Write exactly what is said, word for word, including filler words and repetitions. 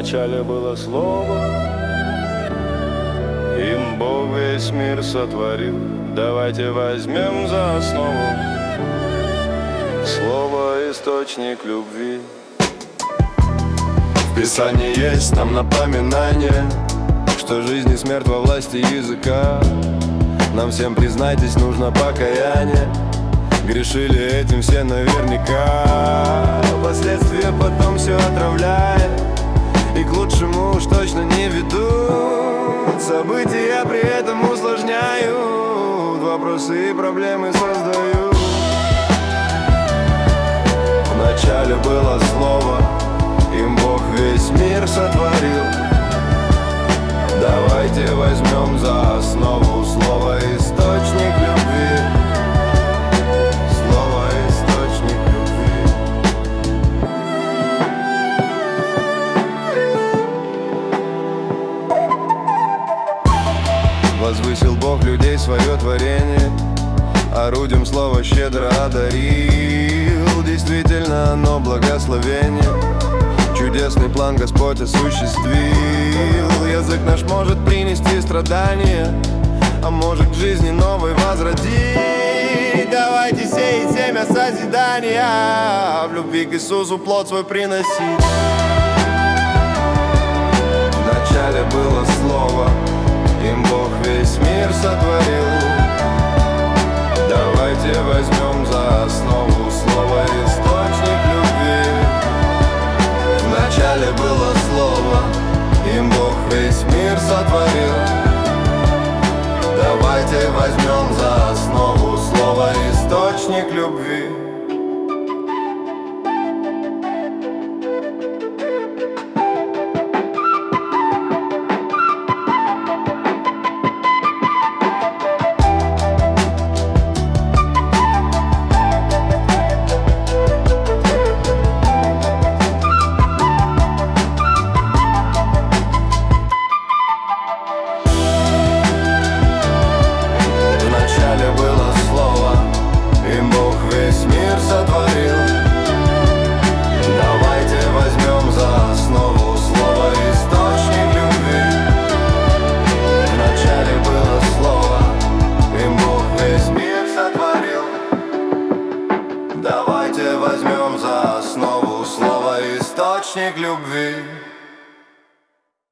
Вначале было слово, им Бог весь мир сотворил. Давайте возьмем за основу слово — источник любви. В Писании есть нам напоминание, что жизнь и смерть во власти языка. Нам всем, признайтесь, нужно покаяние. Грешили этим все наверняка. Последствия потом все отравляет, и к лучшему уж точно не ведут. События при этом усложняют, вопросы и проблемы создают. Вначале было слово, им Бог весь мир сотворил. Давайте возьмем за основу слово — источник любви. Слово — источник любви. Возвысил Бог людей, свое творение, орудием слова щедро одарил. Действительно оно благословение, чудесный план Господь осуществил. Язык наш может принести страдания, а может к жизни новой возродить. Давайте сеять семя созидания, в любви к Иисусу плод свой приносить. Вначале было слово,